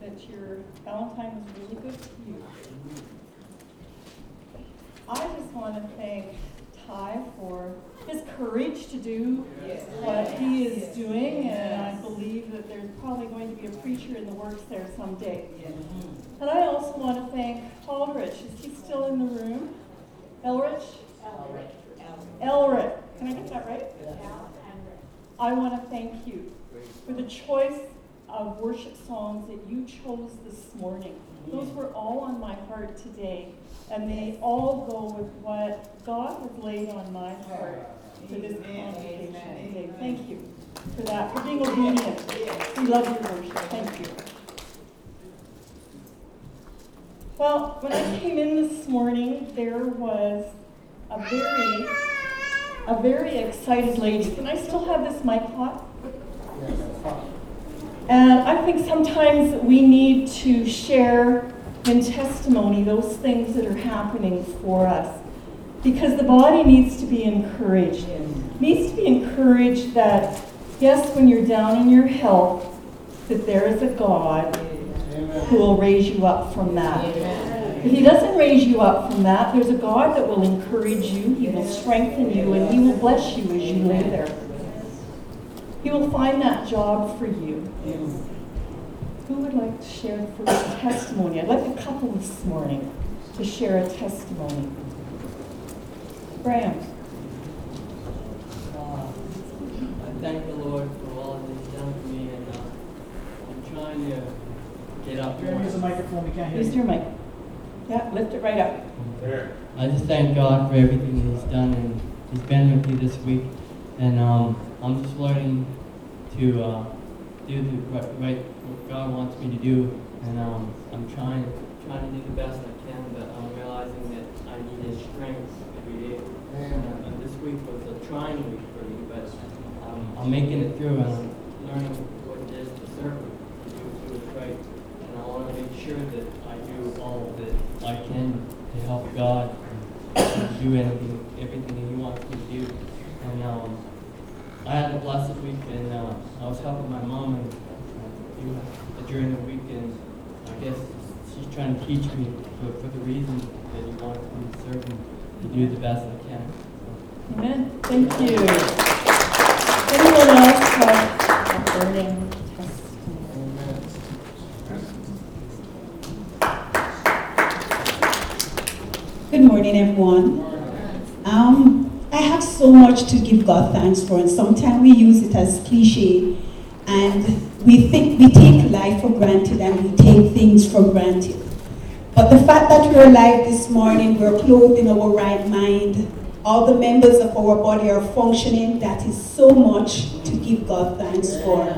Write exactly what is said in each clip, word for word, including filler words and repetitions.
that your Valentine was really good to you. I just want to thank Ty for his courage to do what he is doing, and I believe that there's probably going to be a preacher in the works there someday. And I also want to thank Ulrich. Is he still in the room? Elrich? Elrich. Elrich. Can I get that right? I want to thank you for the choice of worship songs that you chose this morning. Those were all on my heart today, and they all go with what God has laid on my heart for this congregation today. Thank you for that, for being obedient. We love your worship. Thank you. Well, when I came in this morning, there was a very, a very excited lady. Can I still have this mic hot? And I think sometimes we need to share in testimony those things that are happening for us, because the body needs to be encouraged. It needs to be encouraged that, yes, when you're down in your health, that there is a God who will raise you up from that. If he doesn't raise you up from that, there's a God that will encourage you, he will strengthen you, and he will bless you as you lay there. He will find that job for you. Who would like to share the first testimony? I'd like a couple this morning to share a testimony. Graham. Uh, I thank the Lord for all that he's done for me, and uh, I'm trying to get up. Graham, use the microphone, we can't hear you. Use your mic. Yeah, lift it right up. There. I just thank God for everything that he's done, and he's been with me this week, and um, I'm just learning to uh, do the right, right what God wants me to do, and um, I'm trying trying to do the best I can, but I'm realizing that I need His strength every day. And, uh, and this week was a trying week for me, but um, I'm making it through, and I'm learning what it is to serve Him, to do do it right, and I want to make sure that I do all that I can to help God and do anything, everything that He wants me to do. And um, I had a blessed week, and uh, I was helping my mom and uh, during the weekend. I guess she's trying to teach me for, for the reason that He wants me to serve Him, to do the best I can. So. Amen. Thank you. Anyone else have a burning testimony? Good morning, everyone. Um, I have so much to give God thanks for, and sometimes we use it as cliche, and we think we take life for granted and we take things for granted. But the fact that we're alive this morning, we're clothed in our right mind, all the members of our body are functioning, that is so much to give God thanks for.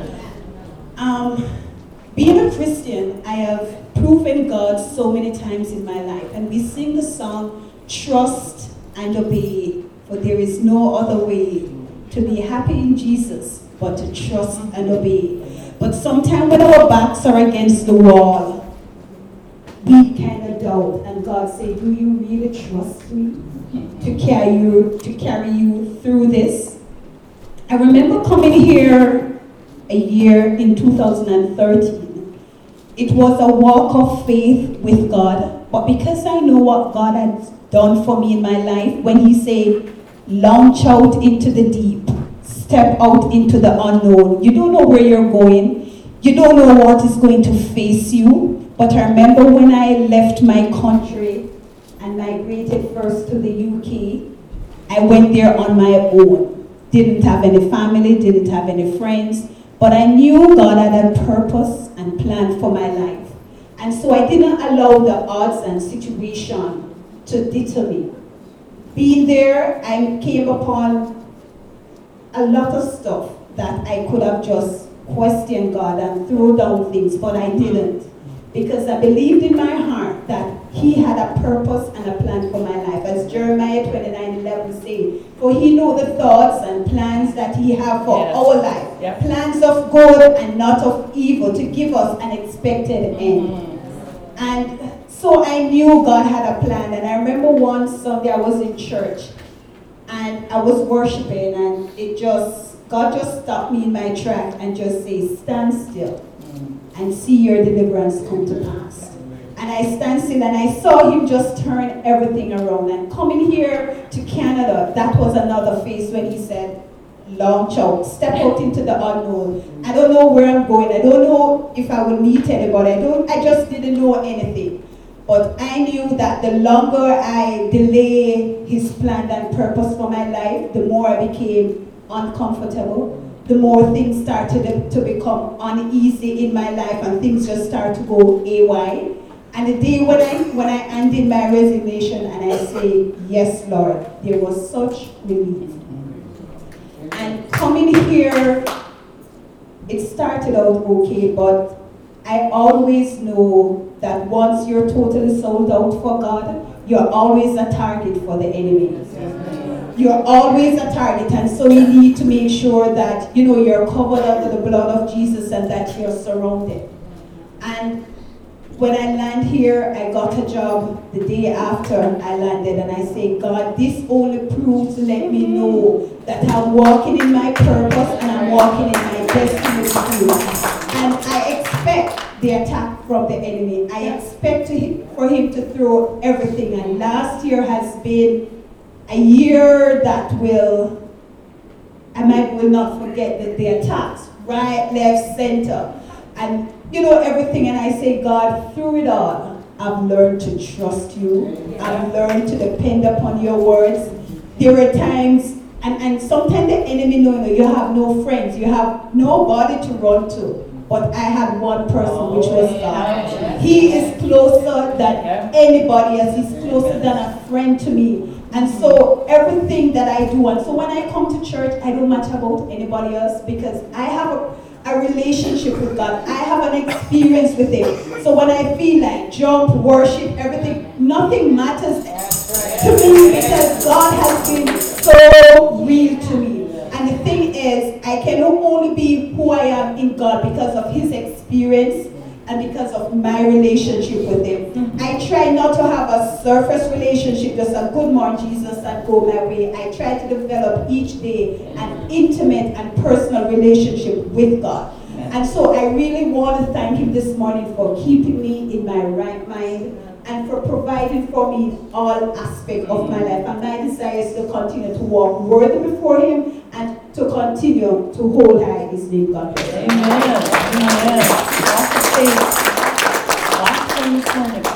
Um, being a Christian, I have proven God so many times in my life, and we sing the song, Trust and Obey. For there is no other way to be happy in Jesus but to trust and obey. But sometimes when our backs are against the wall, we kind of doubt, and God say, do you really trust me to carry you to carry you through this? I remember coming here a year in two thousand thirteen. It was a walk of faith with God, but because I know what God had done for me in my life, when He said, launch out into the deep, step out into the unknown. You don't know where you're going. You don't know what is going to face you. But I remember when I left my country and migrated first to the U K, I went there on my own. Didn't have any family, didn't have any friends, but I knew God had a purpose and plan for my life. And so I didn't allow the odds and situation to deter me. Being there, I came upon a lot of stuff that I could have just questioned God and threw down things, but I didn't. Because I believed in my heart that He had a purpose and a plan for my life. As Jeremiah twenty-nine eleven says, for He knows the thoughts and plans that He has for Yes. our life. Yep. Plans of good and not of evil, to give us an expected end. Mm-hmm. And so I knew God had a plan. And I remember one Sunday I was in church and I was worshiping, and it just, God just stopped me in my track and just said, stand still. and see your deliverance come to pass. And I stand still and I saw him just turn everything around. And coming here to Canada, that was another phase when he said, launch out, step out into the unknown. I don't know where I'm going. I don't know if I will meet anybody. I don't. I just didn't know anything. But I knew that the longer I delay his plan and purpose for my life, the more I became uncomfortable. The more things started to become uneasy in my life, and things just started to go A Y. And the day when I when I handed my resignation and I say, yes, Lord, there was such relief. And coming here, it started out okay, but I always know that once you're totally sold out for God, you're always a target for the enemy. You're always a target, and so you need to make sure that you know you're covered under the blood of Jesus and that you're surrounded. And when I land here, I got a job the day after I landed, and I say, God, this only proves to let me know that I'm walking in my purpose and I'm walking in my destiny with you. And I expect the attack from the enemy. I expect to, for him to throw everything. And last year has been a year that will, I might will not forget that the attacks, right, left, center, and you know everything. And I say, God, through it all, I've learned to trust you. I've learned to depend upon your words. There are times, and, and sometimes the enemy know, you have no friends, you have nobody to run to. But I had one person, which was God. He is closer than anybody else. He's closer than a friend to me. And so everything that I do, and so when I come to church, I don't matter about anybody else because I have a, a relationship with God. I have an experience with Him. So when I feel like jump, worship, everything, nothing matters to me because God has been so real to me. And the thing is, I can only be who I am in God because of His experience and because of my relationship with Him. Mm-hmm. I try not to have a surface relationship, just a good morning Jesus and go my way. I try to develop each day an intimate and personal relationship with God. And so I really want to thank Him this morning for keeping me in my right mind and for providing for me in all aspects of my life. And my desire is to continue to walk worthy before Him and to continue to hold high His name, God. Amen. Amen. Lots of things. Lots of things coming.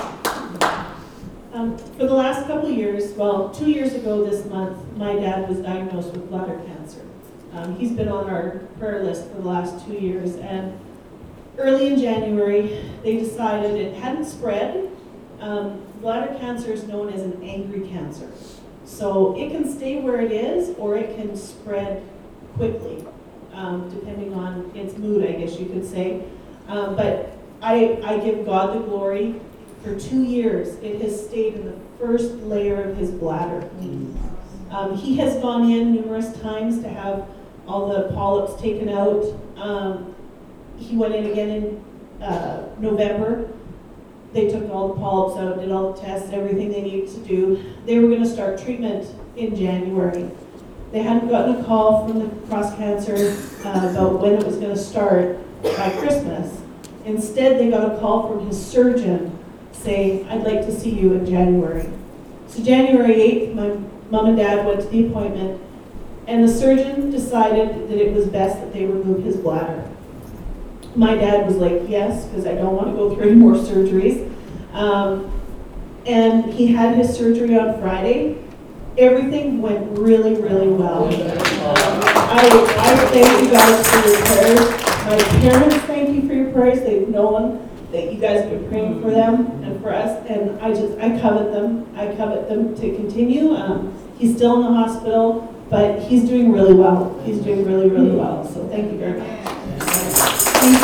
Um, for the last couple of years, well, two years ago this month, my dad was diagnosed with bladder cancer. Um, he's been on our prayer list for the last two years, and early in January, they decided it hadn't spread. Um, bladder cancer is known as an angry cancer. So it can stay where it is, or it can spread quickly, um, depending on its mood, I guess you could say. Um, but I, I give God the glory. For two years, it has stayed in the first layer of his bladder. Um, he has gone in numerous times to have all the polyps taken out. Um, he went in again in uh, November. They took all the polyps out, did all the tests, everything they needed to do. They were going to start treatment in January. They hadn't gotten a call from the Cross Cancer uh, about when it was going to start by Christmas. Instead, they got a call from his surgeon saying, I'd like to see you in January. So January eighth, my mom and dad went to the appointment, and the surgeon decided that it was best that they remove his bladder. My dad was like, yes, because I don't want to go through any more surgeries. Um, and he had his surgery on Friday. Everything went really, really well. Um, I, I thank you guys for your prayers. My parents thank you for your prayers. They've known that you guys have been praying for them and for us, and I just, I covet them. I covet them to continue. Um, he's still in the hospital, but he's doing really well. He's doing really, really well. So thank you very much. Thank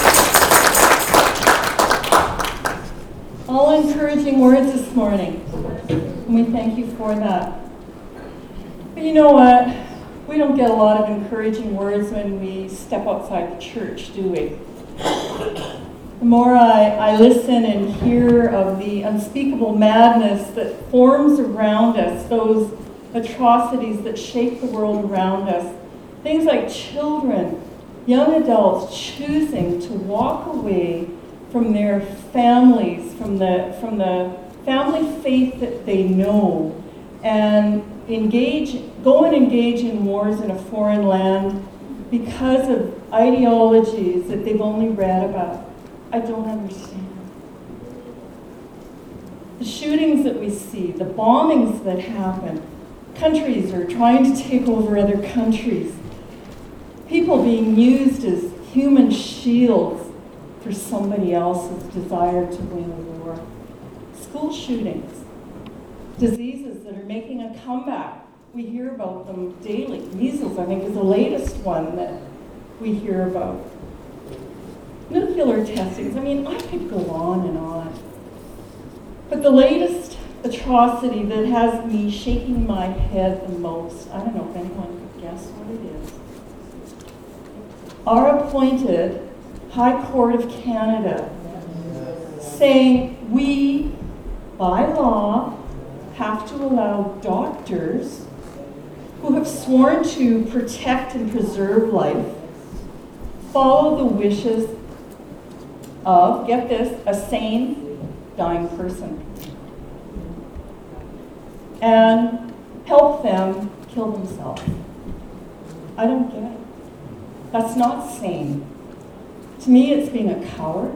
you. All encouraging words this morning. And we thank you for that. But you know what? We don't get a lot of encouraging words when we step outside the church, do we? The more I, I listen and hear of the unspeakable madness that forms around us, those atrocities that shake the world around us, things like children young adults choosing to walk away from their families, from the, from the family faith that they know, and engage, go and engage in wars in a foreign land because of ideologies that they've only read about. I don't understand. The shootings that we see, the bombings that happen, countries are trying to take over other countries, people being used as human shields for somebody else's desire to win a war. School shootings, diseases that are making a comeback. We hear about them daily. Measles, I think, is the latest one that we hear about. Nuclear testings, I mean, I could go on and on. But the latest atrocity that has me shaking my head the most, I don't know if anyone could guess what it is. Our appointed High Court of Canada saying we, by law, have to allow doctors who have sworn to protect and preserve life follow the wishes of, get this, a sane, dying person, and help them kill themselves. I don't get it. That's not sane. To me, it's being a coward.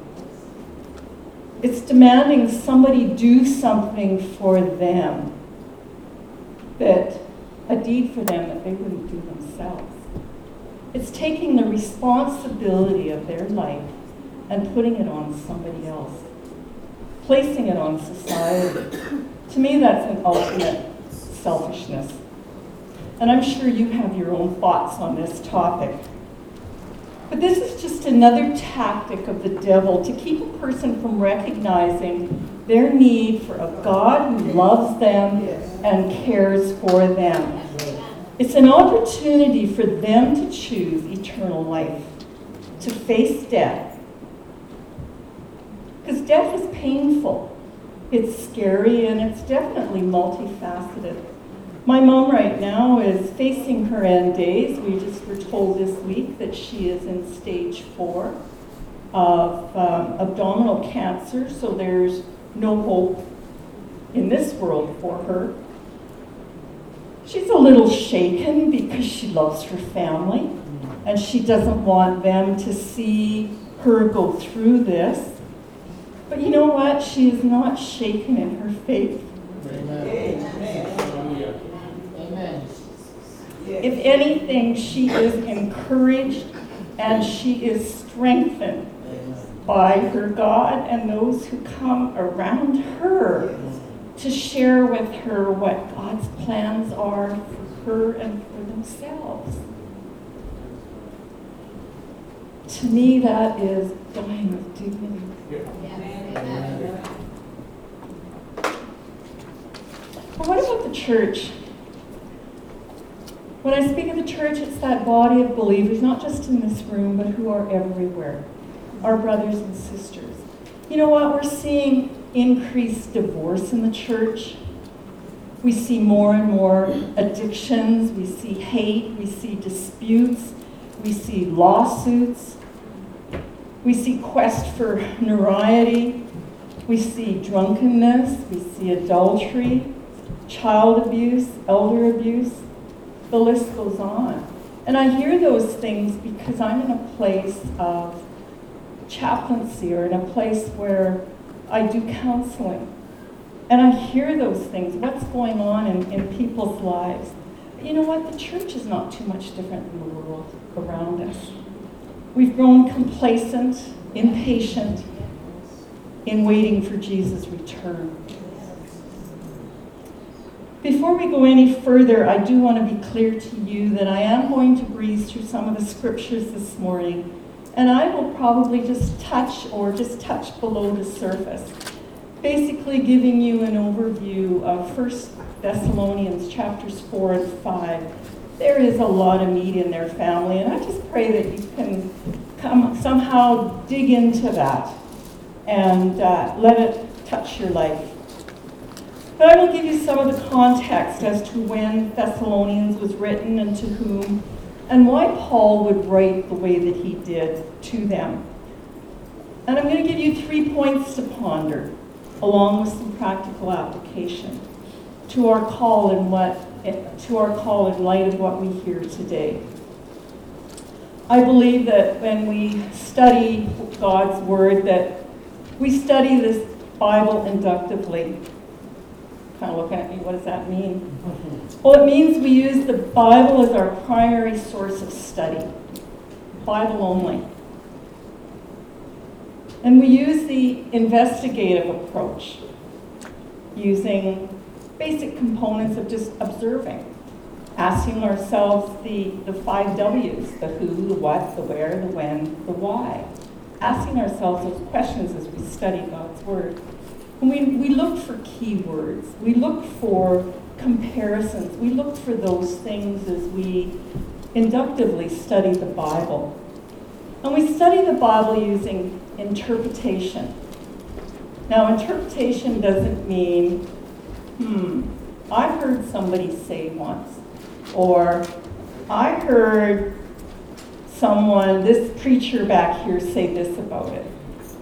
It's demanding somebody do something for them, that a deed for them that they wouldn't do themselves. It's taking the responsibility of their life and putting it on somebody else, placing it on society. To me, that's an ultimate selfishness. And I'm sure you have your own thoughts on this topic. But this is just another tactic of the devil to keep a person from recognizing their need for a God who loves them and cares for them. It's an opportunity for them to choose eternal life, to face death. Because death is painful. It's scary, and it's definitely multifaceted. My mom right now is facing her end days. We just were told this week that she is in stage four of um, abdominal cancer, so there's no hope in this world for her. She's a little shaken because she loves her family, and she doesn't want them to see her go through this. But you know what? She is not shaken in her faith. Amen. Amen. If anything, she is encouraged and she is strengthened by her God and those who come around her to share with her what God's plans are for her and for themselves. To me, that is dying with dignity. But what about the church? When I speak of the church, it's that body of believers, not just in this room, but who are everywhere. Our brothers and sisters. You know what? We're seeing increased divorce in the church. We see more and more addictions. We see hate. We see disputes. We see lawsuits. We see quest for notoriety. We see drunkenness. We see adultery, child abuse, elder abuse. The list goes on. And I hear those things because I'm in a place of chaplaincy, or in a place where I do counseling. And I hear those things, what's going on in, in people's lives. But you know what? The church is not too much different than the world around us. We've grown complacent, impatient in waiting for Jesus' return. Before we go any further, I do want to be clear to you that I am going to breeze through some of the scriptures this morning, and I will probably just touch or just touch below the surface, basically giving you an overview of First Thessalonians chapters four and five. There is a lot of meat in their family, and I just pray that you can come somehow dig into that and uh, let it touch your life. But I will give you some of the context as to when Thessalonians was written and to whom, and why Paul would write the way that he did to them. And I'm going to give you three points to ponder, along with some practical application to our call in what to our call in light of what we hear today. I believe that when we study God's Word, that we study this Bible inductively. Kind of looking at me, what does that mean? Well, it means we use the Bible as our primary source of study. Bible only. And we use the investigative approach, using basic components of just observing, asking ourselves the, the five W's, the who, the what, the where, the when, the why. Asking ourselves those questions as we study God's Word. And we, we look for keywords. We look for comparisons. We look for those things as we inductively study the Bible. And we study the Bible using interpretation. Now, interpretation doesn't mean, hmm, I heard somebody say once, or I heard someone, this preacher back here, say this about it.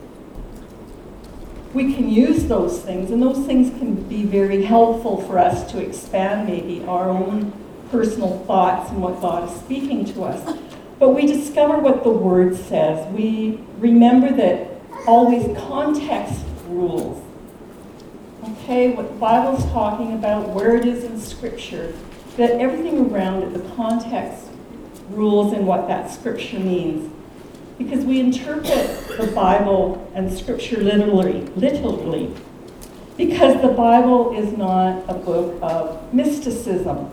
We can use those things, and those things can be very helpful for us to expand maybe our own personal thoughts and what God is speaking to us. But we discover what the Word says. We remember that always context rules. Okay, what the Bible's talking about, where it is in Scripture, that everything around it, the context rules and what that Scripture means. Because we interpret the Bible and Scripture literally, literally, because the Bible is not a book of mysticism.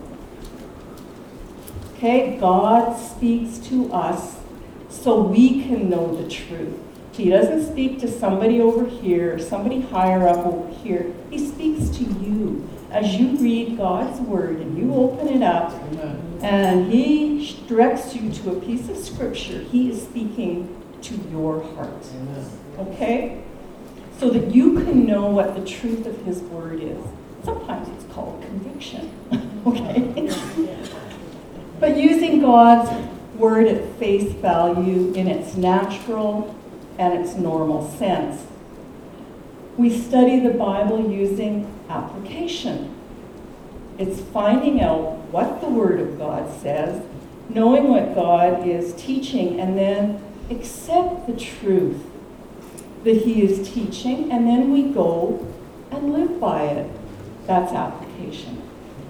Okay, God speaks to us so we can know the truth. He doesn't speak to somebody over here or somebody higher up over here. He speaks to you as you read God's Word and you open it up. Amen. And He directs you to a piece of Scripture. He is speaking to your heart. Amen. Okay? So that you can know what the truth of His Word is. Sometimes it's called conviction. Okay? But using God's Word at face value in its natural and its normal sense. We study the Bible using application. It's finding out what the Word of God says, knowing what God is teaching, and then accept the truth that He is teaching, and then we go and live by it. That's application.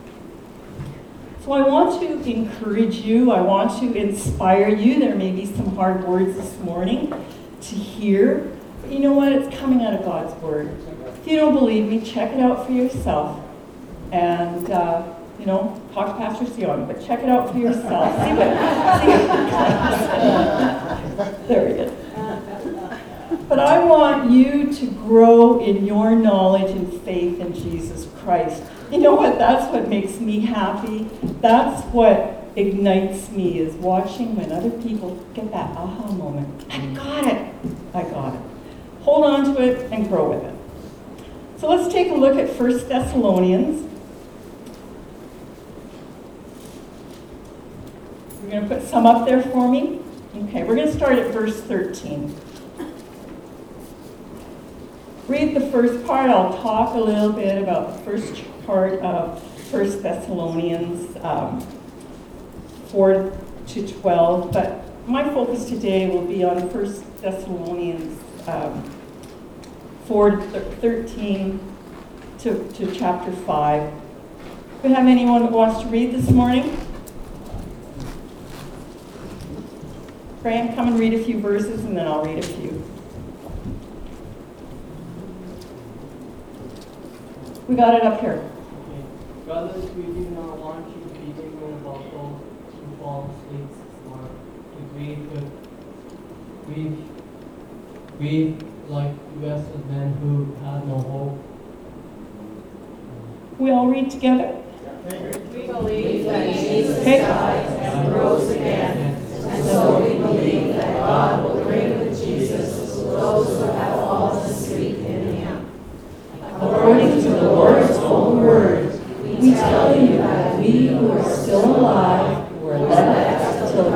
So I want to encourage you, I want to inspire you. There may be some hard words this morning to hear, but you know what? It's coming out of God's Word. If you don't believe me, check it out for yourself. And, uh, you know, talk to Pastor Sion, but check it out for yourself. See what, see what There he is. But I want you to grow in your knowledge and faith in Jesus Christ. You know what? That's what makes me happy. That's what ignites me, is watching when other people get that aha moment. I got it. I got it. Hold on to it and grow with it. So let's take a look at First Thessalonians. You're going to put some up there for me? Okay, we're going to start at verse thirteen. Read the first part. I'll talk a little bit about the first part of First Thessalonians um, four to twelve, but my focus today will be on First Thessalonians um, four thirteen to, to chapter five. Do we have anyone that wants to read this morning? Graham, come and read a few verses, and then I'll read a few. We got it up here. Okay. Brothers, we do not want you to be ignorant about those who fall asleep or to grieve with grieve, grieve like the rest of men who have no hope. We all read together? We believe that Jesus died and rose again, and so we believe that God will bring with Jesus those who have fallen asleep in Him. According to the Lord's own word, we tell you that we who are still alive were left till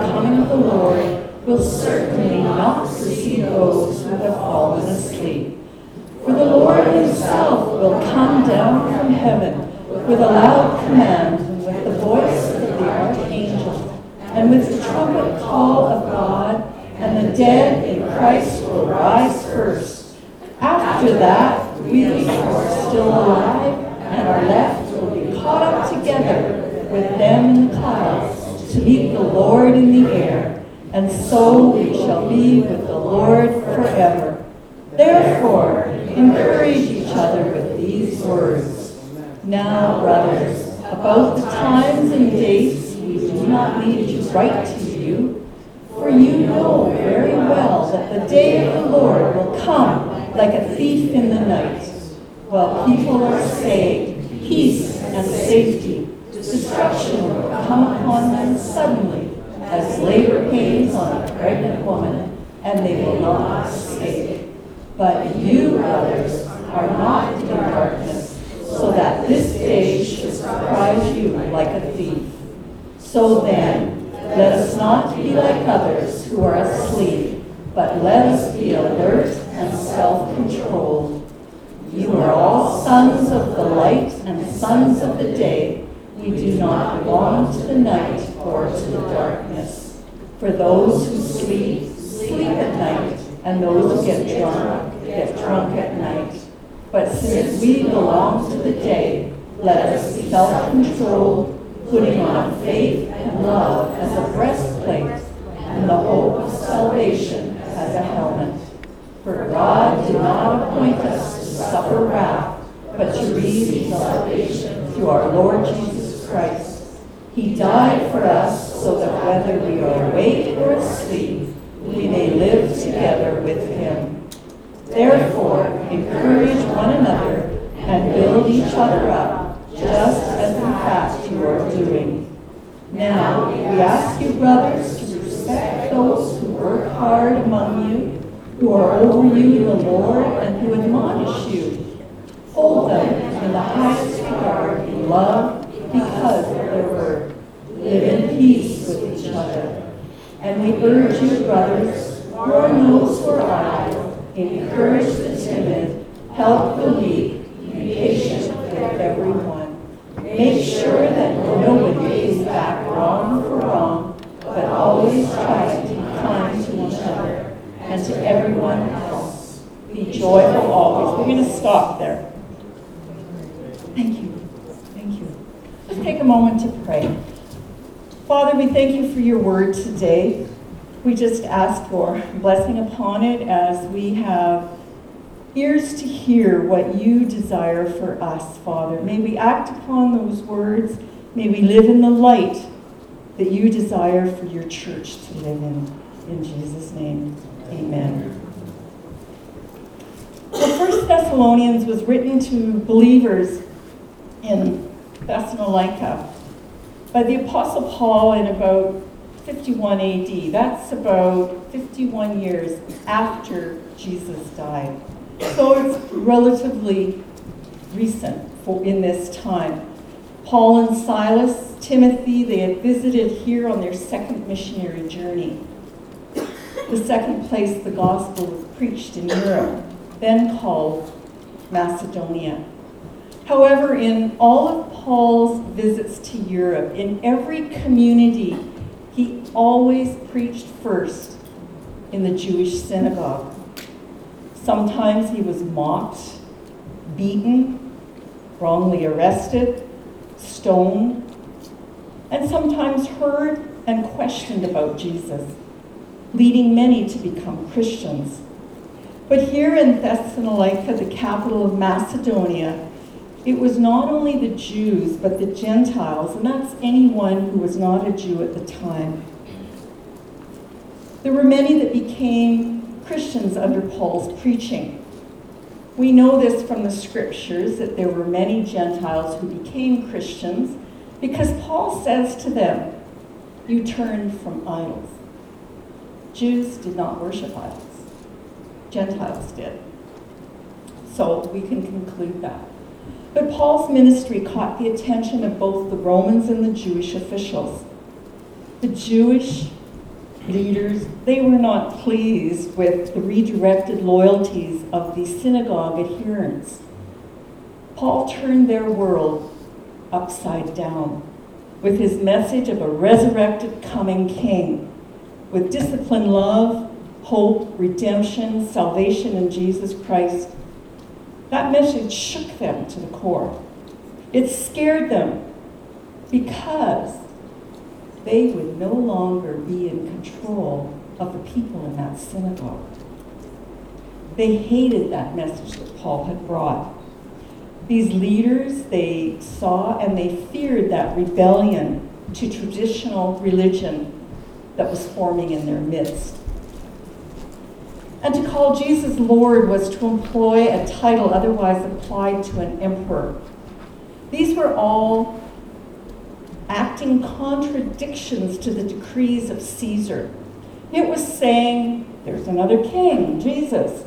to see those who have fallen asleep. For the Lord himself will come down from heaven with a loud command, and with the voice of the archangel, and with the trumpet call of God, and the dead in Christ will rise first. After that, we who are still alive and are left will be caught up together with them in the clouds to meet the Lord in the air, and so we shall be with the Lord forever. Therefore, encourage each other with these words. Now, brothers, about the times and dates we do not need to write to you, for you know very well that the day of the Lord will come like a thief in the night. While people are saying, peace and safety, destruction will come upon them suddenly, as labor pains on a pregnant woman, and they will not escape. But you, brothers, are not in darkness, so that this day should surprise you like a thief. So then, let us not be like others who are asleep, but let us be alert and self-controlled. You are all sons of the light and sons of the day. We do not belong to the night or to the darkness. For those who sleep, sleep at night, and those who get drunk, get drunk at night. But since we belong to the day, let us be self-controlled, putting on faith and love as a breastplate, and the hope of salvation as a helmet. For God did not appoint us to suffer wrath, but to receive salvation through our Lord Jesus Christ. He died for us so that whether we are awake or asleep, we may live together with him. Therefore, encourage one another and build each other up, just as in fact you are doing. Now, we ask you, brothers, to respect those who work hard among you, who are over you in the Lord, and who admonish you. Hold them in the highest regard in love because of their word. Live in peace with each other. And we urge you, brothers, warn those who are idle, encourage the timid, help the weak, be patient with everyone. Make sure that nobody pays back wrong for wrong, but always try to be kind to each other and to everyone else. Be joyful always. We're going to stop there. Thank you. Thank you. Let's take a moment to pray. Father, we thank you for your word today. We just ask for blessing upon it as we have ears to hear what you desire for us, Father. May we act upon those words. May we live in the light that you desire for your church to live in. In Jesus' name, amen. The First Thessalonians was written to believers in Thessalonica by the Apostle Paul in about fifty-one A D. That's about fifty-one years after Jesus died. So it's relatively recent for in this time. Paul and Silas, Timothy, they had visited here on their second missionary journey. The second place the gospel was preached in Europe, then called Macedonia. However, in all of Paul's visits to Europe, in every community, he always preached first in the Jewish synagogue. Sometimes he was mocked, beaten, wrongly arrested, stoned, and sometimes heard and questioned about Jesus, leading many to become Christians. But here in Thessalonica, the capital of Macedonia, it was not only the Jews, but the Gentiles, and that's anyone who was not a Jew at the time. There were many that became Christians under Paul's preaching. We know this from the scriptures, that there were many Gentiles who became Christians because Paul says to them, you turned from idols. Jews did not worship idols. Gentiles did. So we can conclude that. But Paul's ministry caught the attention of both the Romans and the Jewish officials. The Jewish leaders, they were not pleased with the redirected loyalties of the synagogue adherents. Paul turned their world upside down with his message of a resurrected coming king, with disciplined love, hope, redemption, salvation in Jesus Christ. That message shook them to the core. It scared them because they would no longer be in control of the people in that synagogue. They hated that message that Paul had brought. These leaders, they saw and they feared that rebellion to traditional religion that was forming in their midst. And to call Jesus Lord was to employ a title otherwise applied to an emperor. These were all acting contradictions to the decrees of Caesar. It was saying, there's another king, Jesus.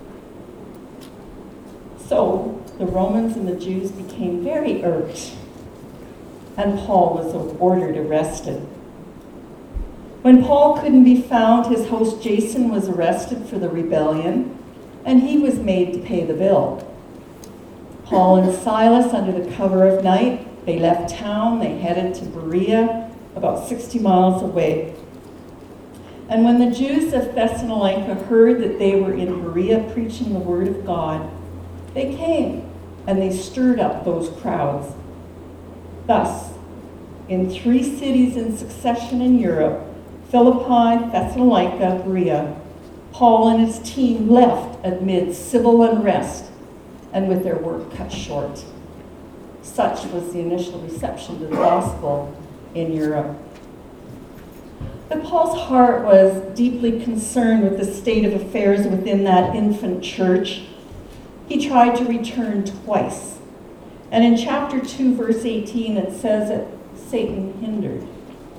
So the Romans and the Jews became very irked, and Paul was ordered arrested. When Paul couldn't be found, his host Jason was arrested for the rebellion, and he was made to pay the bill. Paul and Silas, under the cover of night, they left town, they headed to Berea, about sixty miles away. And when the Jews of Thessalonica heard that they were in Berea preaching the word of God, they came and they stirred up those crowds. Thus, in three cities in succession in Europe, Philippi, Thessalonica, Berea, Paul and his team left amid civil unrest and with their work cut short. Such was the initial reception to the gospel in Europe. But Paul's heart was deeply concerned with the state of affairs within that infant church. He tried to return twice. And in chapter two, verse eighteen, it says that Satan hindered,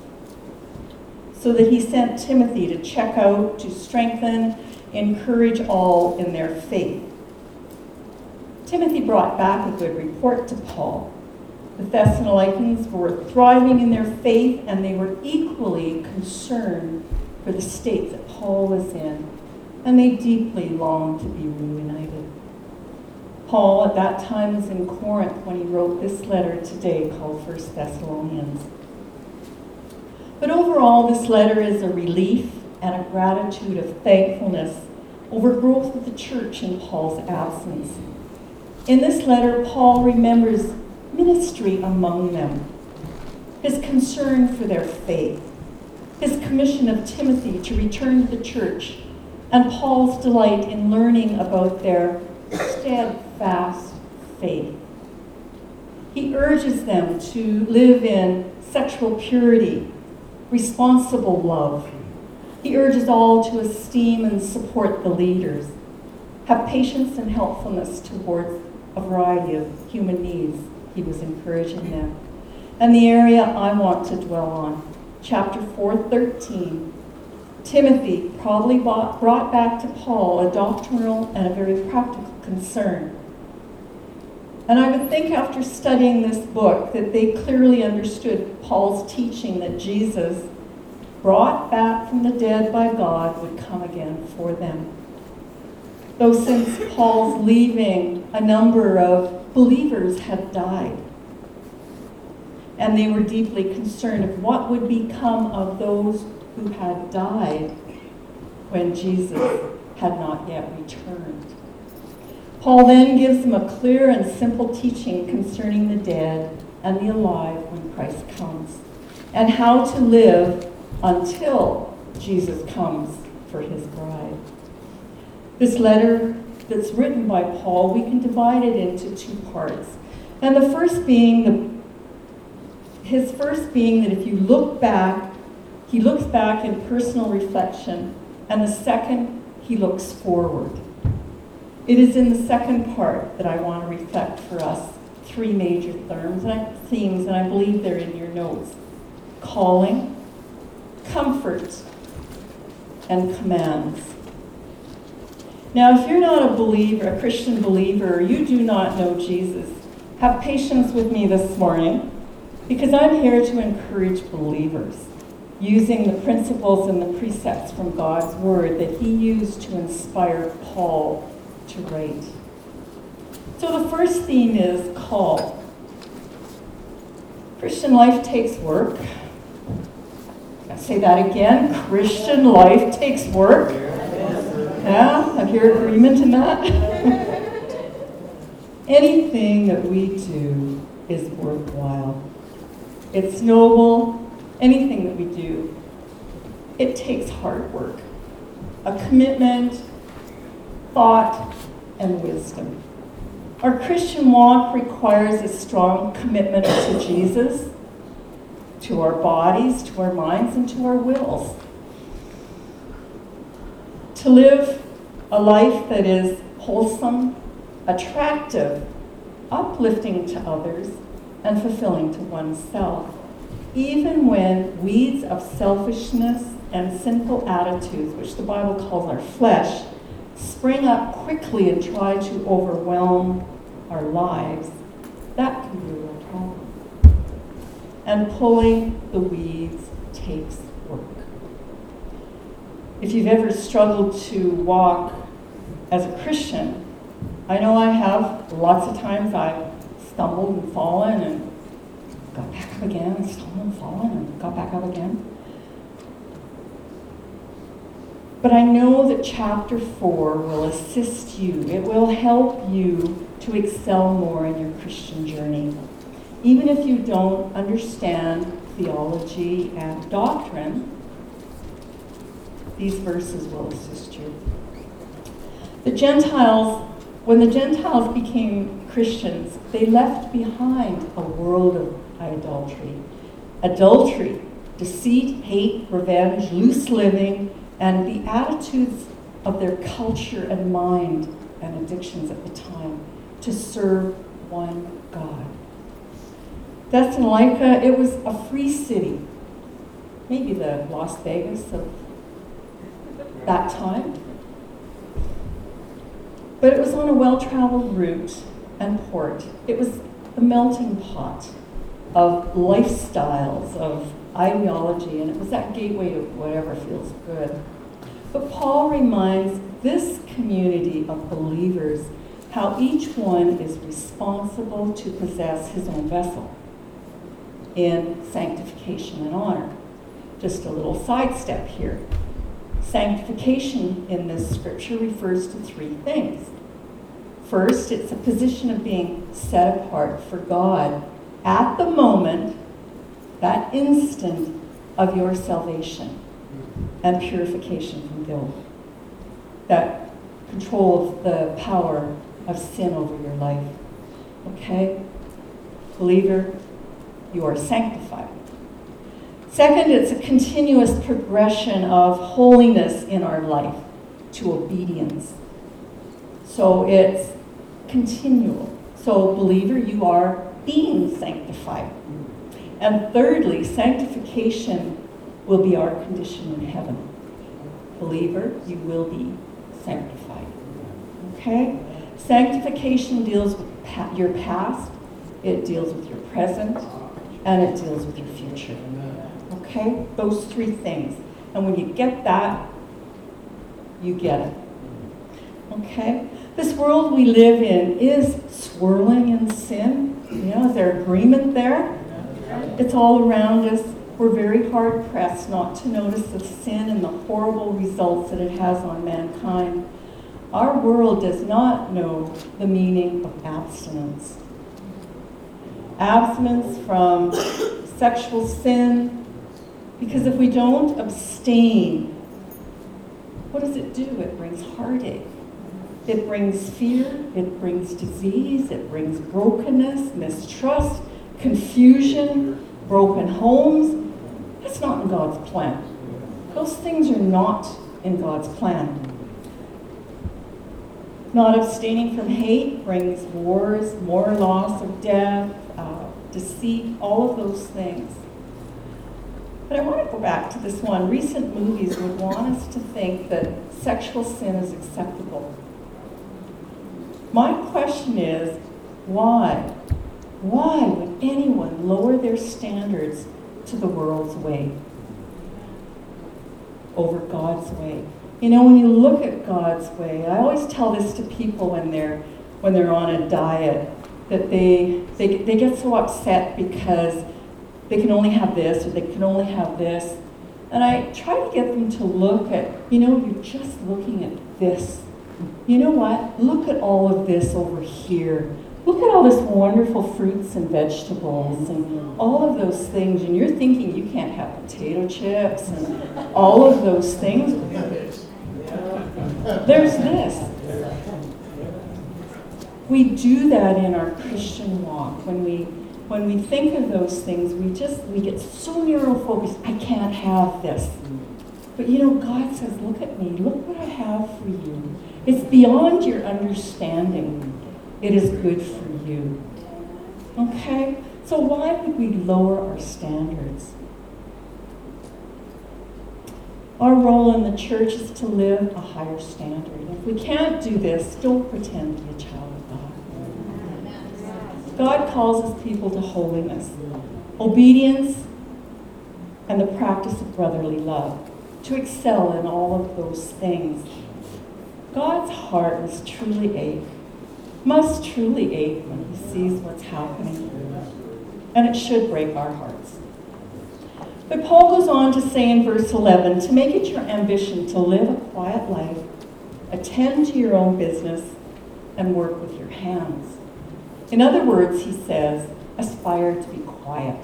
so that he sent Timothy to check out, to strengthen, encourage all in their faith. Timothy brought back a good report to Paul. The Thessalonians were thriving in their faith, and they were equally concerned for the state that Paul was in, and they deeply longed to be reunited. Paul at that time was in Corinth when he wrote this letter today called First Thessalonians. But overall, this letter is a relief and a gratitude of thankfulness over growth of the church in Paul's absence. In this letter, Paul remembers ministry among them, his concern for their faith, his commission of Timothy to return to the church, and Paul's delight in learning about their steadfast faith. He urges them to live in sexual purity, responsible love. He urges all to esteem and support the leaders, have patience and helpfulness towards a variety of human needs. He was encouraging them. And the area I want to dwell on, chapter four thirteen, Timothy probably brought back to Paul a doctrinal and a very practical concern. And I would think after studying this book that they clearly understood Paul's teaching that Jesus, brought back from the dead by God, would come again for them. Though since Paul's leaving, a number of believers had died. And they were deeply concerned of what would become of those who had died when Jesus had not yet returned. Paul then gives them a clear and simple teaching concerning the dead and the alive when Christ comes, and how to live until Jesus comes for his bride. This letter that's written by Paul, we can divide it into two parts. And the first being, the, his first being that if you look back, he looks back in personal reflection, and the second, he looks forward. It is in the second part that I want to reflect for us three major themes, and I, themes, and I believe they're in your notes. Calling, comfort, and commands. Now, if you're not a believer, a Christian believer, or you do not know Jesus, have patience with me this morning, because I'm here to encourage believers. using the principles and the precepts from God's Word that he used to inspire Paul to write. So the first theme is call. Christian life takes work. I'll say that again. Christian life takes work. Yeah, I hear agreement in that. Anything that we do is worthwhile. It's noble. Anything that we do, it takes hard work, a commitment, thought, and wisdom. Our Christian walk requires a strong commitment to Jesus, to our bodies, to our minds, and to our wills. To live a life that is wholesome, attractive, uplifting to others, and fulfilling to oneself, even when weeds of selfishness and sinful attitudes, which the Bible calls our flesh, spring up quickly and try to overwhelm our lives, that can be a real problem. And pulling the weeds takes work. If you've ever struggled to walk as a Christian, I know I have. Lots of times I've stumbled and fallen and got back up again, and stumbled and fallen and got back up again. But I know that chapter four will assist you. It will help you to excel more in your Christian journey. Even if you don't understand theology and doctrine, these verses will assist you. The Gentiles, when the Gentiles became Christians, they left behind a world of idolatry. Adultery, deceit, hate, revenge, loose living, and the attitudes of their culture and mind and addictions at the time to serve one God. Thessalonica, it was a free city, maybe the Las Vegas of that time. But it was on a well-traveled route and port. It was the melting pot of lifestyles, of ideology, and it was that gateway to whatever feels good. But Paul reminds this community of believers how each one is responsible to possess his own vessel in sanctification and honor. Just a little sidestep here. Sanctification in this scripture refers to three things. First, it's a position of being set apart for God at the moment, that instant of your salvation and purification from guilt. That control of the power of sin over your life. Okay? Believer, you are sanctified. Second, it's a continuous progression of holiness in our life to obedience. So it's continual. So, believer, you are being sanctified. And thirdly, sanctification will be our condition in heaven. Believer, you will be sanctified. Okay? Sanctification deals with pa- your past, it deals with your present, and it deals with your future. Okay? Those three things. And when you get that, you get it. Okay? This world we live in is swirling in sin. You know, is there agreement there? It's all around us. We're very hard pressed not to notice the sin and the horrible results that it has on mankind. Our world does not know the meaning of abstinence. Abstinence from sexual sin, because if we don't abstain, what does it do? It brings heartache. It brings fear. It brings disease. It brings brokenness, mistrust, confusion, broken homes. That's not in God's plan. Those things are not in God's plan. Not abstaining from hate brings wars, more loss of death, uh, deceit, all of those things. But I want to go back to this one. Recent movies would want us to think that sexual sin is acceptable. My question is, why? Why would anyone lower their standards to the world's way? over God's way. You know, when you look at God's way, I always tell this to people when they're when they're on a diet, that they they they get so upset because they can only have this or they can only have this. And I try to get them to look at, you know, you're just looking at this. You know what? Look at all of this over here. Look at all this wonderful fruits and vegetables and all of those things. And you're thinking you can't have potato chips and all of those things. There's this. We do that in our Christian walk. When we when we think of those things, we just we get so narrow focused. I can't have this. But you know, God says, look at me. Look what I have for you. It's beyond your understanding. It is good for you. Okay? So why would we lower our standards? Our role in the church is to live a higher standard. If we can't do this, don't pretend to be a child of God. God calls his people to holiness, obedience, and the practice of brotherly love, to excel in all of those things. God's heart must truly ache, must truly ache when he sees what's happening. And it should break our hearts. But Paul goes on to say in verse eleven, to make it your ambition to live a quiet life, attend to your own business, and work with your hands. In other words, he says, aspire to be quiet.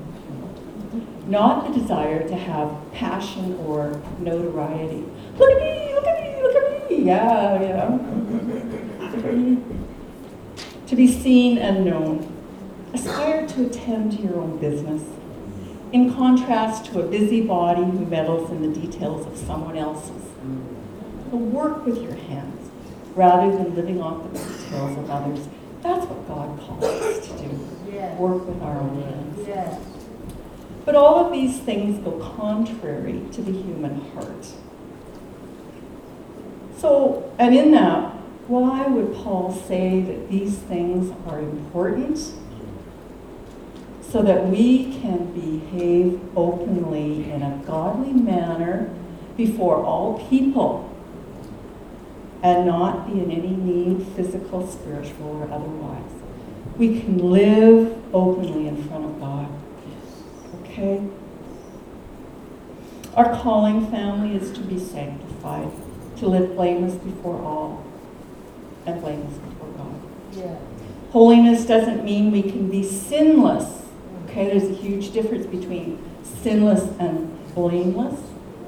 Not the desire to have passion or notoriety. Look at me, look at me, look at me. Yeah, yeah. To be seen and known. Aspire to attend to your own business. In contrast to a busybody who meddles in the details of someone else's. So work with your hands rather than living off the details of others. That's what God calls us to do. Yeah. Work with our own hands. Yeah. But all of these things go contrary to the human heart. So, and in that, why would Paul say that these things are important? So that we can behave openly in a godly manner before all people and not be in any need, physical, spiritual, or otherwise. We can live openly in front of God. Okay? Our calling, family, is to be sanctified, to live blameless before all and blameless before God. Yeah. Holiness doesn't mean we can be sinless. Okay, there's a huge difference between sinless and blameless.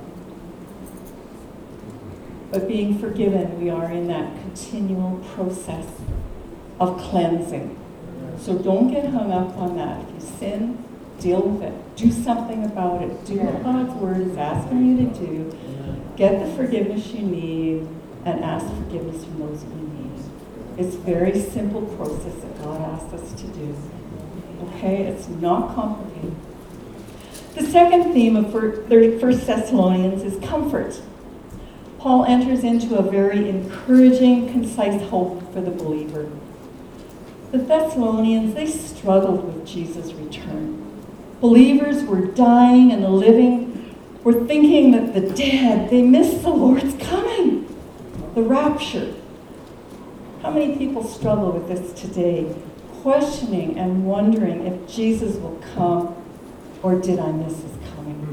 But being forgiven, we are in that continual process of cleansing. So don't get hung up on that. If you sin, deal with it. Do something about it. Do what God's word is asking you to do. Get the forgiveness you need and ask forgiveness from those you need. It's a very simple process that God asks us to do. Okay? It's not complicated. The second theme of First Thessalonians is comfort. Paul enters into a very encouraging, concise hope for the believer. The Thessalonians, they struggled with Jesus' return. Believers were dying and the living were thinking that the dead, they missed the Lord's coming, the rapture. How many people struggle with this today, questioning and wondering if Jesus will come or did I miss his coming?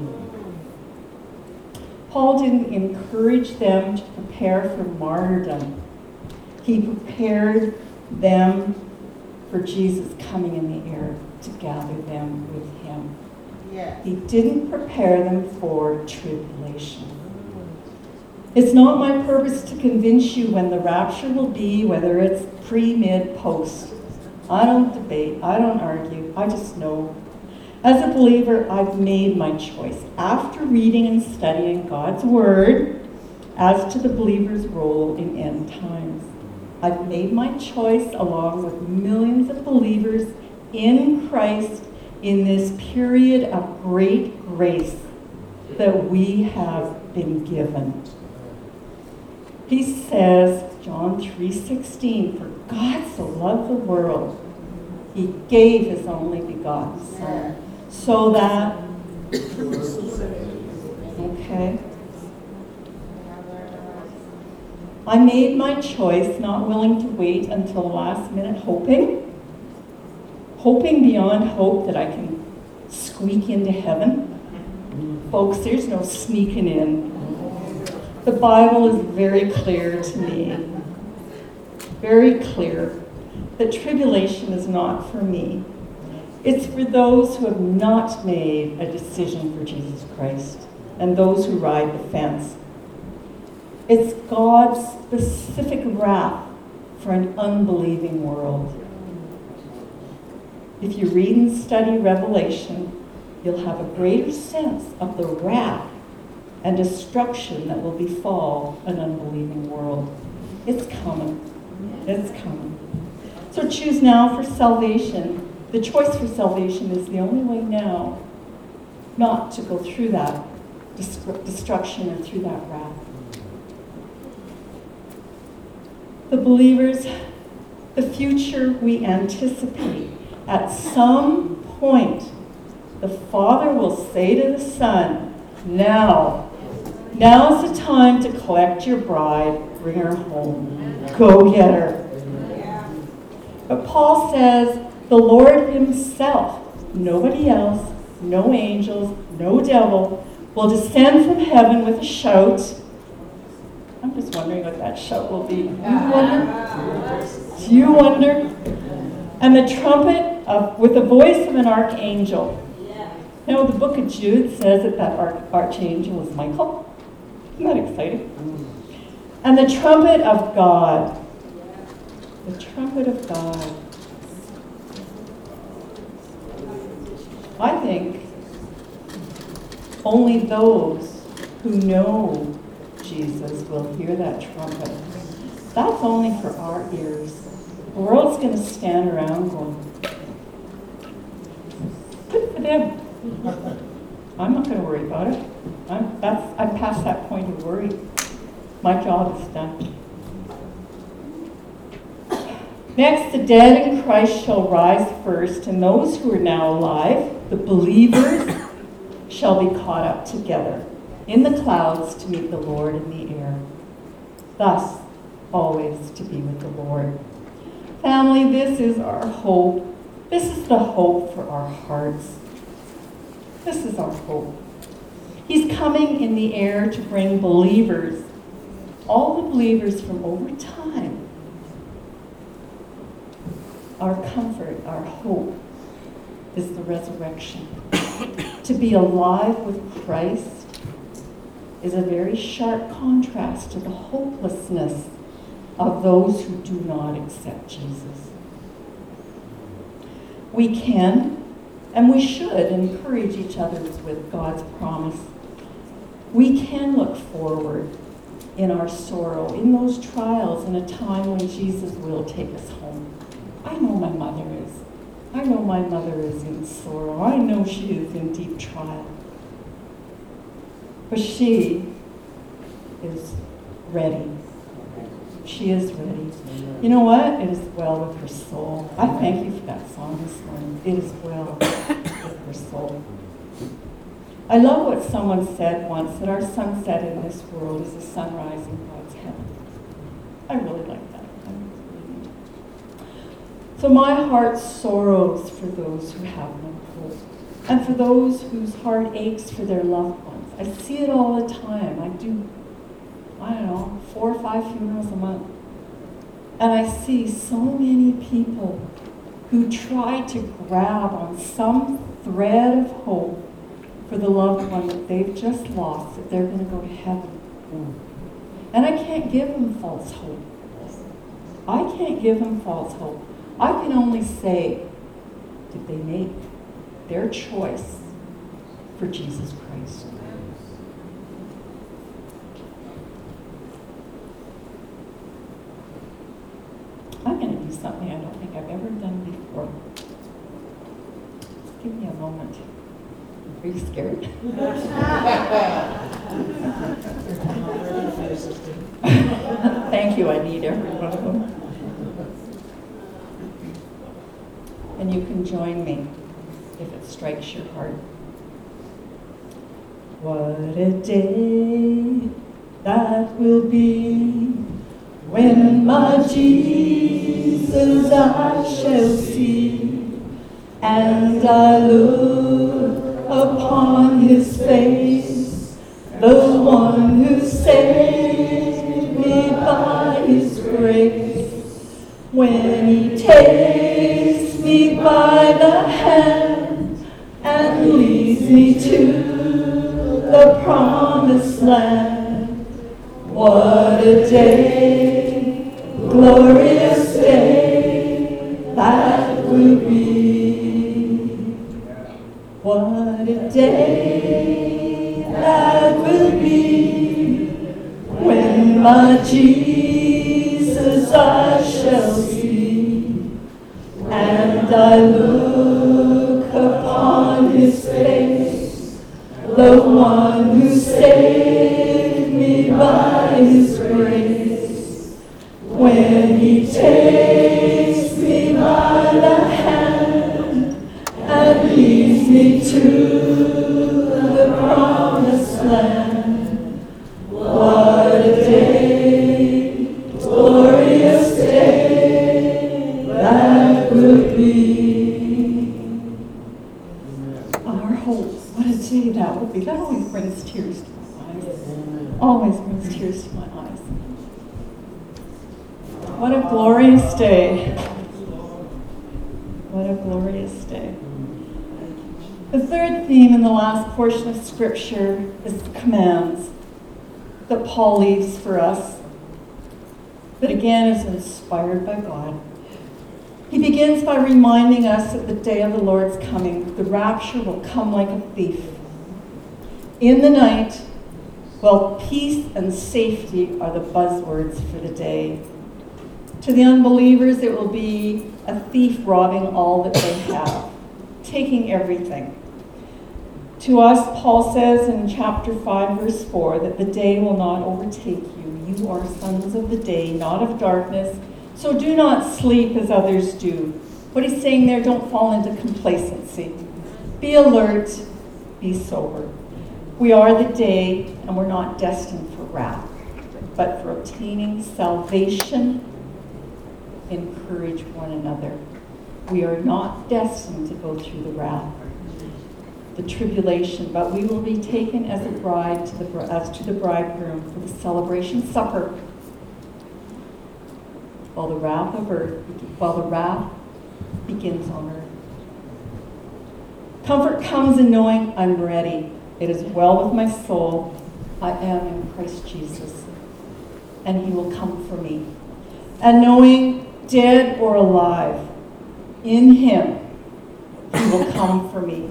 Paul didn't encourage them to prepare for martyrdom. He prepared them for Jesus coming in the air to gather them with him. Yeah. He didn't prepare them for tribulation. It's not my purpose to convince you when the rapture will be, whether it's pre, mid, post. I don't debate. I don't argue. I just know. As a believer, I've made my choice. After reading and studying God's word as to the believer's role in end times, I've made my choice along with millions of believers in Christ in this period of great grace that we have been given. He says, John three sixteen, for God so loved the world, he gave his only begotten Son, so that, okay? I made my choice, not willing to wait until the last minute, hoping, hoping beyond hope that I can squeak into heaven. Folks, there's no sneaking in. The Bible is very clear to me, very clear, that tribulation is not for me. It's for those who have not made a decision for Jesus Christ and those who ride the fence. It's God's specific wrath for an unbelieving world. If you read and study Revelation, you'll have a greater sense of the wrath and destruction that will befall an unbelieving world. It's coming. It's coming. So choose now for salvation. The choice for salvation is the only way now not to go through that destruction or through that wrath. The believers, the future we anticipate, at some point, the Father will say to the Son, now, now's the time to collect your bride, bring her home, go get her. But Paul says, the Lord himself, nobody else, no angels, no devil, will descend from heaven with a shout. I'm just wondering what that shout will be. Do you wonder? Do you wonder? And the trumpet of, with the voice of an archangel. Now, the book of Jude says that that arch- archangel is Michael. Isn't that exciting? And the trumpet of God. The trumpet of God. I think only those who know Jesus will hear that trumpet. That's only for our ears. The world's going to stand around going, good for them. I'm not going to worry about it. I'm, that's, I'm past that point of worry. My job is done. Next, the dead in Christ shall rise first, and those who are now alive, the believers, shall be caught up together in the clouds to meet the Lord in the air. Thus, always to be with the Lord. Family, this is our hope. This is the hope for our hearts. This is our hope. He's coming in the air to bring believers, all the believers from over time. Our comfort, our hope is the resurrection. To be alive with Christ is a very sharp contrast to the hopelessness of those who do not accept Jesus. We can and we should encourage each other with God's promise. We can look forward in our sorrow, in those trials, in a time when Jesus will take us home. I know my mother is. I know my mother is in sorrow. I know she is in deep trial. But she is ready. She is ready. You know what? It is well with her soul. I thank you for that song this morning. It is well with her soul. I love what someone said once, that our sunset in this world is a sunrise in God's heaven. I really like that. So my heart sorrows for those who have no hope, and for those whose heart aches for their loved ones. I see it all the time. I do, I don't know, four or five funerals a month. And I see so many people who try to grab on some thread of hope for the loved one that they've just lost, that they're going to go to heaven. And I can't give them false hope. I can't give them false hope. I can only say, did they make their choice for Jesus Christ? I'm going to do something I don't think I've ever done before. Just give me a moment. Are you scared? Thank you, I need every one of them. And you can join me if it strikes your heart. What a day that will be when my Jesus I shall see, and I look upon his face, the one who saved me by his grace. When he takes me by the hand and leads me to the promised land. What a day, glorious day that will be. What a day that will be when my Jesus I shall see, and I look upon his face, the one who saved me by his grace. When he takes me by the hand and leads me to the promised land. What a day, glorious day that will be. Our hope, what a day that will be. That always brings tears to my eyes. Always brings tears to my eyes. What a glorious day. What a glorious day. The third theme in the last portion of Scripture is the commands that Paul leaves for us, that again is inspired by God. He begins by reminding us that the day of the Lord's coming, the rapture will come like a thief. In the night, well, peace and safety are the buzzwords for the day. To the unbelievers, it will be a thief robbing all that they have, taking everything. To us, Paul says in chapter five, verse four, that the day will not overtake you. You are sons of the day, not of darkness. So do not sleep as others do. What he's saying there, don't fall into complacency. Be alert, be sober. We are the day, and we're not destined for wrath, but for obtaining salvation. Encourage one another. We are not destined to go through the wrath, the tribulation, but we will be taken as a bride to the as to the bridegroom for the celebration supper. While the wrath of earth, while the wrath begins on earth. Comfort comes in knowing I'm ready. It is well with my soul. I am in Christ Jesus, and he will come for me. And knowing, dead or alive, in him, he will come for me.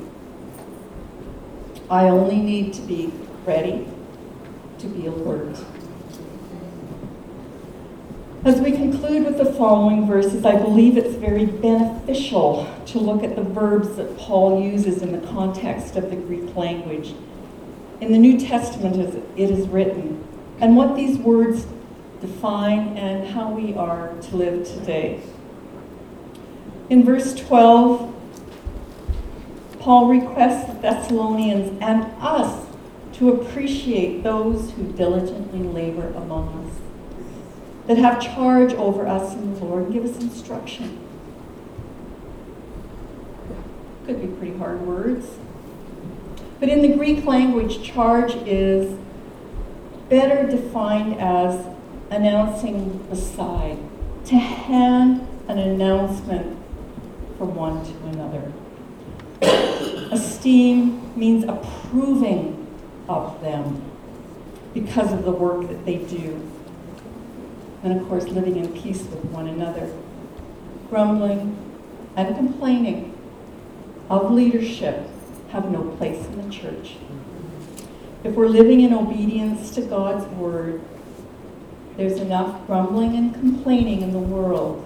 I only need to be ready, to be alert. As we conclude with the following verses, I believe it's very beneficial to look at the verbs that Paul uses in the context of the Greek language. In the New Testament, as it is written, and what these words define and how we are to live today. In verse twelve, Paul requests the Thessalonians and us to appreciate those who diligently labor among us, that have charge over us in the Lord, give us instruction. Could be pretty hard words. But in the Greek language, charge is better defined as announcing beside, to hand an announcement from one to another. Esteem means approving of them because of the work that they do. And of course, living in peace with one another. Grumbling and complaining of leadership have no place in the church. If we're living in obedience to God's word, there's enough grumbling and complaining in the world.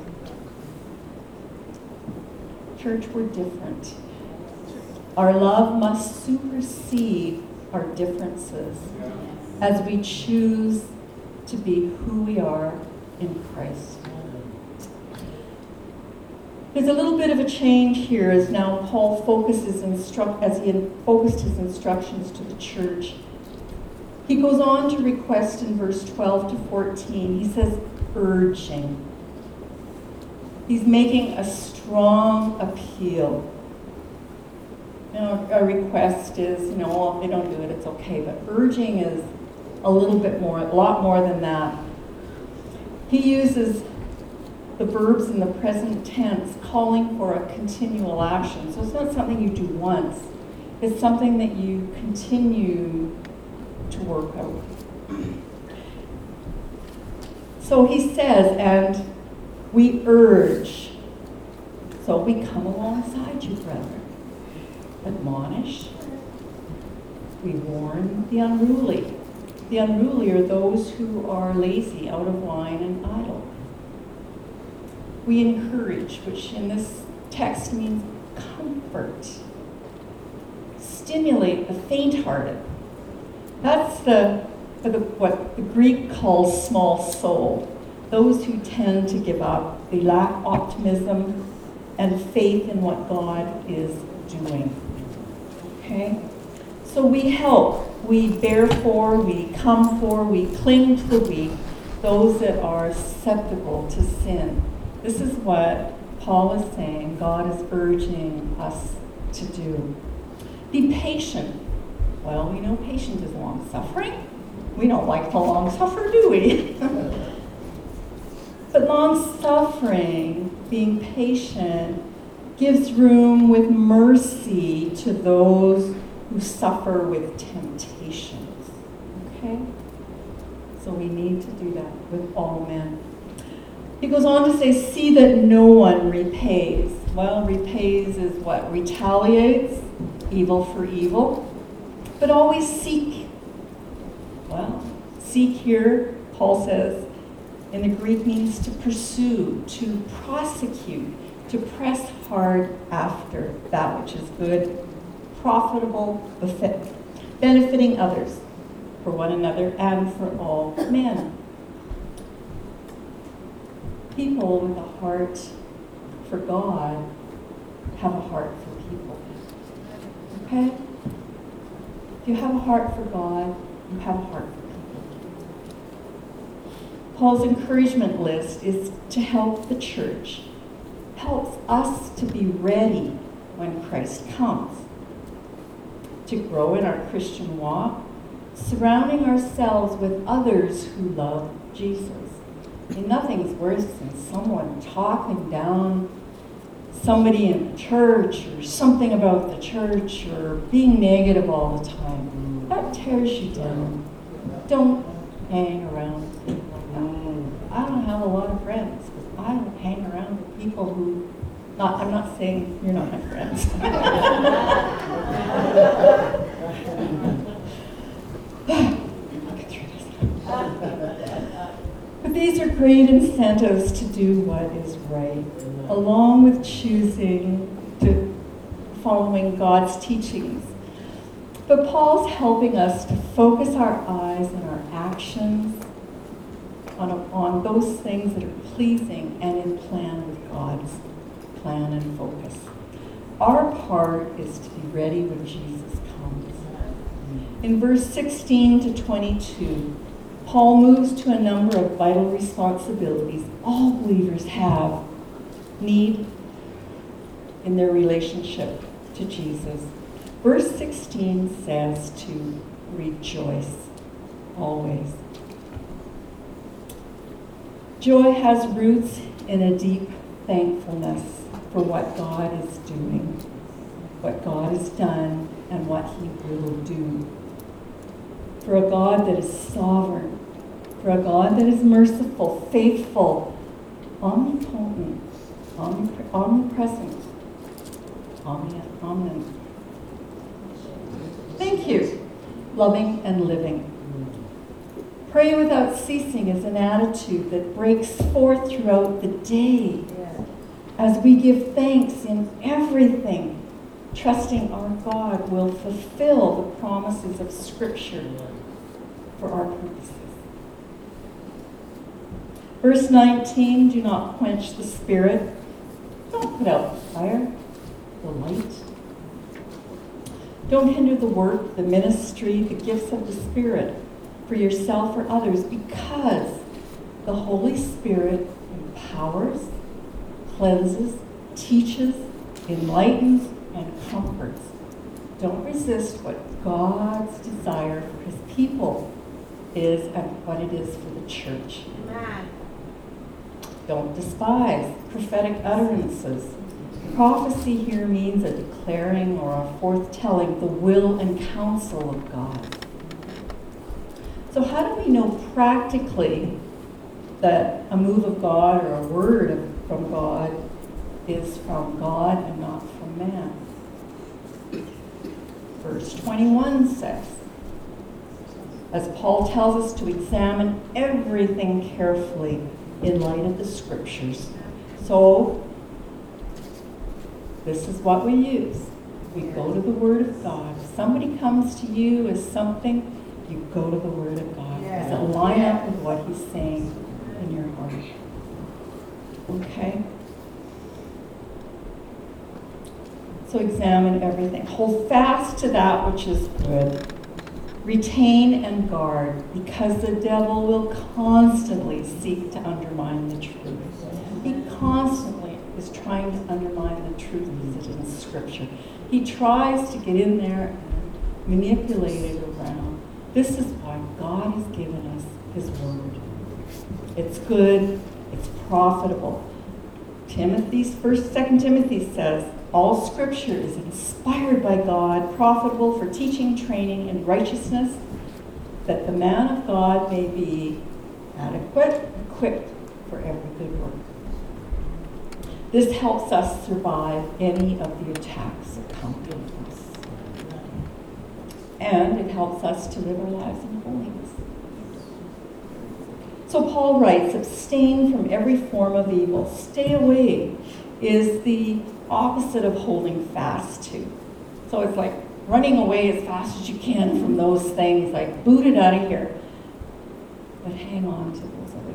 Church, we're different. Our love must supersede our differences as we choose to be who we are in Christ. There's a little bit of a change here as now Paul focuses instruct as he focused his instructions to the church. He goes on to request in verse twelve to fourteen. He says, urging. He's making a strong appeal. You know, a request is, you know, well, if they don't do it, it's okay. But urging is a little bit more, a lot more than that. He uses the verbs in the present tense, calling for a continual action. So it's not something you do once. It's something that you continue to work out. So he says, and we urge. So we come alongside you, brethren. Admonish. We warn the unruly. The unruly are those who are lazy, out of line, and idle. We encourage, which in this text means comfort. Stimulate the faint-hearted. That's the, the what the Greek calls small soul. Those who tend to give up. They lack optimism and faith in what God is doing. Okay? So we help. We bear for, we come for, we cling to the weak, those that are susceptible to sin. This is what Paul is saying God is urging us to do. Be patient. Well, we know patient is long-suffering. We don't like to long-suffer, do we? But long-suffering, being patient, gives room with mercy to those who suffer with temptations. Okay? So we need to do that with all men. He goes on to say, see that no one repays. Well, repays is what? Retaliates, evil for evil. But always seek. Well, seek here, Paul says, in the Greek means to pursue, to prosecute, to press hard after that which is good, profitable, benefiting others, for one another and for all men. People with a heart for God have a heart for people. Okay? If you have a heart for God, you have a heart for people. Paul's encouragement list is to help the church, helps us to be ready when Christ comes, to grow in our Christian walk, surrounding ourselves with others who love Jesus. And nothing's worse than someone talking down somebody in the church or something about the church or being negative all the time. That tears you down. Don't hang around with people like that. I don't have a lot of friends because I don't hang around with people who, not, I'm not saying you're not my friends. But these are great incentives to do what is right, along with choosing to following God's teachings. But Paul's helping us to focus our eyes and our actions on, on those things that are pleasing and in plan with God's plan and focus. Our part is to be ready when Jesus comes. In verse sixteen to twenty-two, Paul moves to a number of vital responsibilities all believers have, need in their relationship to Jesus. Verse sixteen says to rejoice always. Joy has roots in a deep thankfulness for what God is doing, what God has done, and what he will do. For a God that is sovereign, for a God that is merciful, faithful, omnipotent, omnipre- omnipresent, omniscient. Thank you. Loving and living. Pray without ceasing is an attitude that breaks forth throughout the day as we give thanks in everything, trusting our God will fulfill the promises of Scripture for our purposes. Verse nineteen, do not quench the Spirit. No Don't put out the fire, the light. Don't hinder the work, the ministry, the gifts of the Spirit for yourself or others, because the Holy Spirit empowers, cleanses, teaches, enlightens, and comforts. Don't resist what God's desire for his people is and what it is for the church. Amen. Don't despise prophetic utterances. Prophecy here means a declaring or a foretelling the will and counsel of God. So how do we know practically that a move of God or a word from God is from God and not from man? Verse twenty-one says, as Paul tells us to examine everything carefully in light of the scriptures. So, this is what we use. We go to the Word of God. If somebody comes to you as something, you go to the Word of God. Does it line up with what he's saying in your heart? Okay? So examine everything. Hold fast to that which is good. Retain and guard, because the devil will constantly seek to undermine the truth. He constantly is trying to undermine the truth as it is in Scripture. He tries to get in there and manipulate it around. This is why God has given us his word. It's good, it's profitable. Timothy's first, second Timothy says, all scripture is inspired by God, profitable for teaching, training, and righteousness, that the man of God may be adequate, equipped for every good work. This helps us survive any of the attacks that come to us. And it helps us to live our lives in holiness. So Paul writes, abstain from every form of evil. Stay away is the opposite of holding fast to. So it's like running away as fast as you can from those things, like boot it out of here. But hang on to those other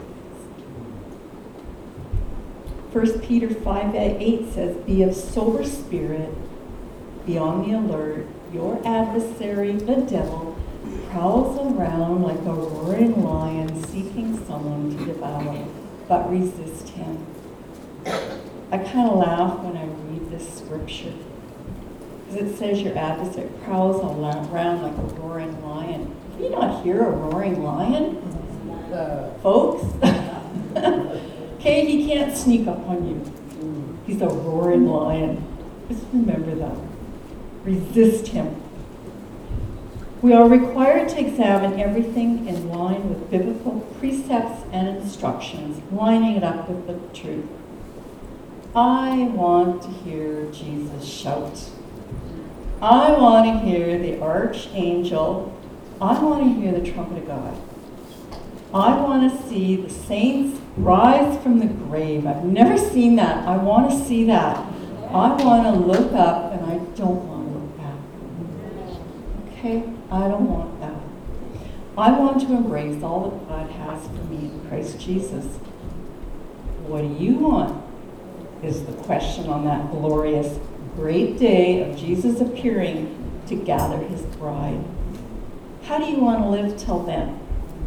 things. First Peter five eight says, be of sober spirit, be on the alert. Your adversary, the devil, prowls around like a roaring lion seeking someone to devour, but resist him. I kind of laugh when I read this scripture, because it says your adversary prowls around like a roaring lion. Can you not hear a roaring lion, uh, folks? Okay, he can't sneak up on you. He's a roaring lion. Just remember that. Resist him. We are required to examine everything in line with biblical precepts and instructions, lining it up with the truth. I want to hear Jesus shout. I want to hear the archangel. I want to hear the trumpet of God. I want to see the saints rise from the grave. I've never seen that. I want to see that. I want to look up, and I don't want to look back. Okay? I don't want that. I want to embrace all that God has for me in Christ Jesus. What do you want? Is the question on that glorious, great day of Jesus appearing to gather his bride. How do you want to live till then?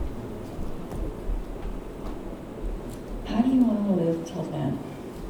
How do you want to live till then?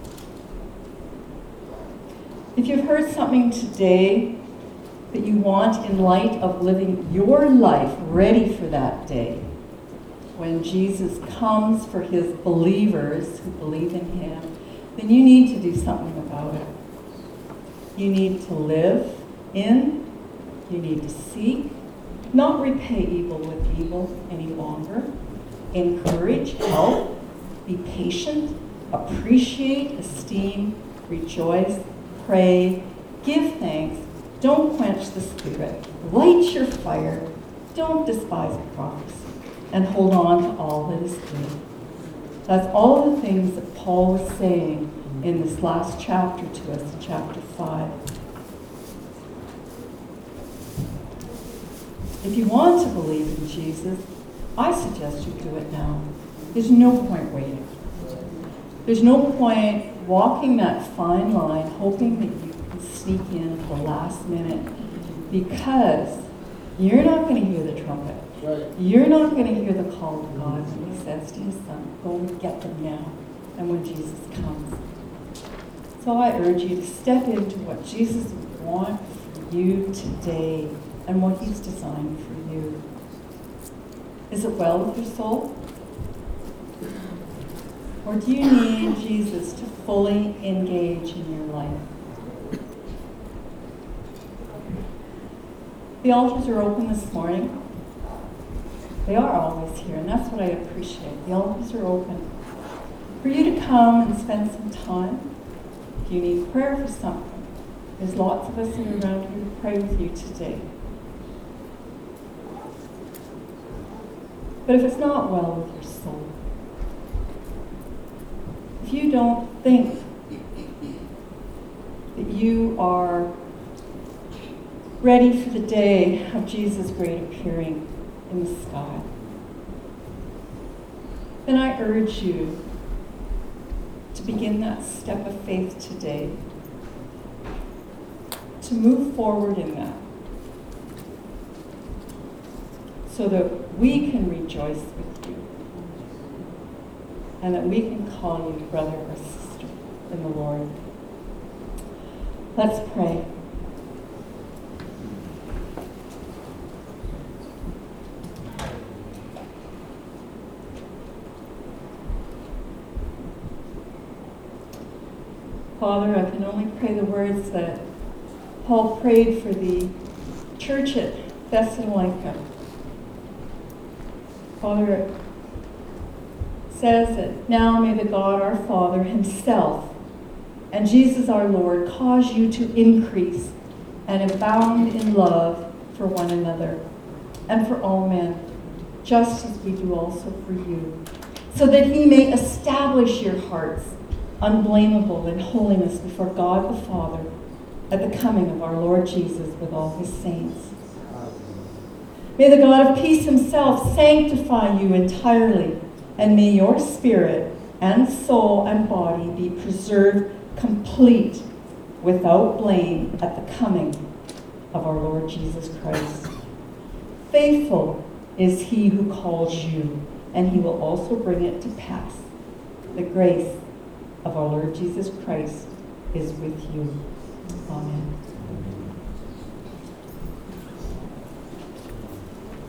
If you've heard something today that you want in light of living your life ready for that day, when Jesus comes for his believers who believe in him, then you need to do something about it. You need to live in, you need to seek, not repay evil with evil any longer. Encourage, help, be patient, appreciate, esteem, rejoice, pray, give thanks, don't quench the spirit, light your fire, don't despise prophecy, and hold on to all that is good. That's all the things that Paul was saying in this last chapter to us, in chapter five. If you want to believe in Jesus, I suggest you do it now. There's no point waiting. There's no point walking that fine line, hoping that you can sneak in at the last minute, because you're not going to hear the trumpet. Right. You're not going to hear the call of God when he says to his son, go and get them now, and when Jesus comes. So I urge you to step into what Jesus wants for you today and what he's designed for you. Is it well with your soul? Or do you need Jesus to fully engage in your life? The altars are open this morning. They are always here, and that's what I appreciate. The altars are open for you to come and spend some time. If you need prayer for something, there's lots of us in around here to pray with you today. But if it's not well with your soul, if you don't think that you are ready for the day of Jesus' great appearing in the sky, then I urge you to begin that step of faith today, to move forward in that, so that we can rejoice with you, and that we can call you brother or sister in the Lord. Let's pray. Father, I can only pray the words that Paul prayed for the church at Thessalonica. Father, it says that now may the God our Father himself and Jesus our Lord cause you to increase and abound in love for one another and for all men, just as we do also for you, so that he may establish your hearts unblameable in holiness before God the Father at the coming of our Lord Jesus with all his saints. May the God of peace himself sanctify you entirely, and may your spirit and soul and body be preserved complete, without blame, at the coming of our Lord Jesus Christ. Faithful is he who calls you, and he will also bring it to pass. The grace of our Lord Jesus Christ is with you. Amen.